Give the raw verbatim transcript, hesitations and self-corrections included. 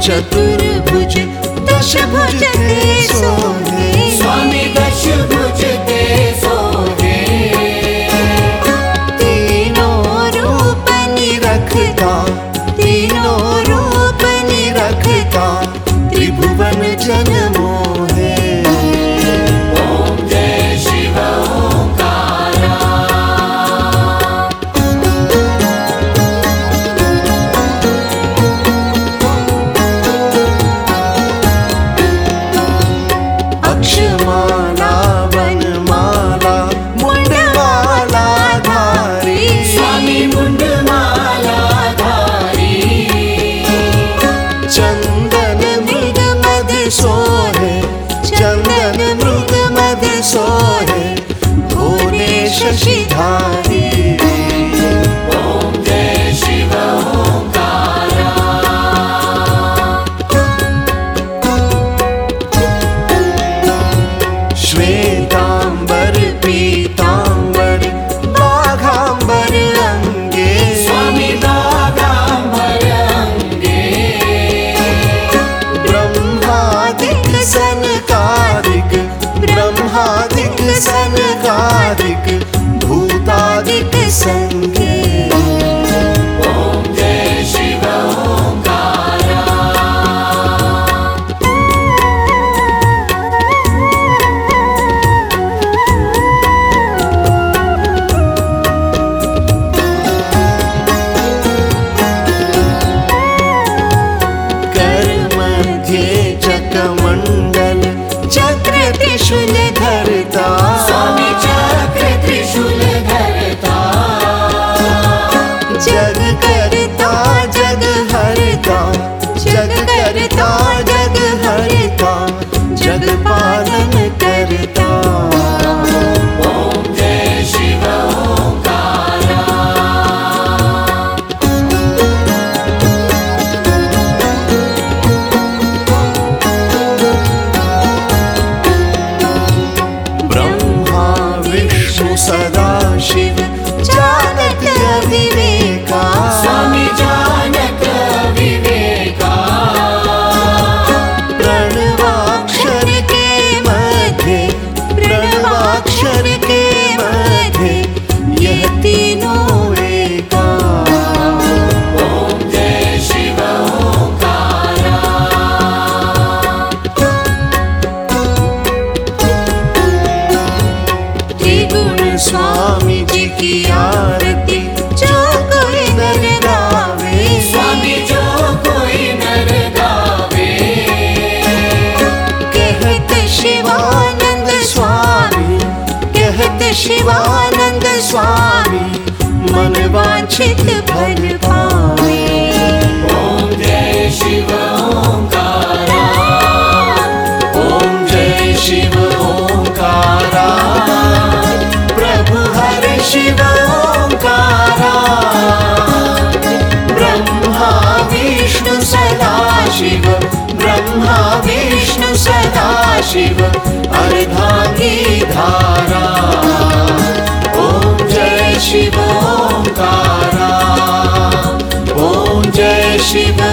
चतुर्भुज दशभुज ते सोहे, स्वामी दशभुज ते सोहे। तीनों रूप निरखता, तीनों रूप निरखता, त्रिभुवन जन मोहे। ओम जय शिव ओंकारा। अक्षमाला वनमाला मुंडमाला धारी, स्वामी मुंडमाला धारी। चंदन मृग मध्य सोहे, चंदन मृग मध्य सोहे, भोले शशिधारी। ओम जय शिव ओंकारा। श्वेतांबर पीतांबर बाघांबर अंगे, स्वामी बागांबर अंगे। ब्रह्मादिक सनकादिक, ब्रह्मादिक सनकादिक, भूतादिक संगे। ओम जय शिव ओंकारा। कर मध्ये चक्रमंडल चक्र त्रिशूल धरता, स्वामी चक्र त्रिशूल धरता। जग करता जग हरता, जग करता जग हरता, जग पालन करता। ओम जय शिव ओंकारा। ब्रह्मा विष्णु सदा शिव जानक अविवेका, स्वामी जानक विवेका। प्रणवाक्षर के मध्य, प्रणवाक्षर के मध्य, यह तीनों एका। ओम जय शिव ओंकारा। त्रिगुण स्वामी जी की आरती जो कोई नर गावे, स्वामी जो कोई नर गावे। कहत शिवानंद स्वामी, कहत शिवानंद स्वामी, मन वांछित फल पावे। ओम जय शिव ओंकारा। ओम जय शिव ओंकारा, प्रभु हर शिव ओंकारा। ब्रह्मा विष्णु सदा शिव, ब्रह्मा विष्णु सदा शिव, अर्धांगी धारा। ओम जय शिव ओंकारा, ओम जय शिव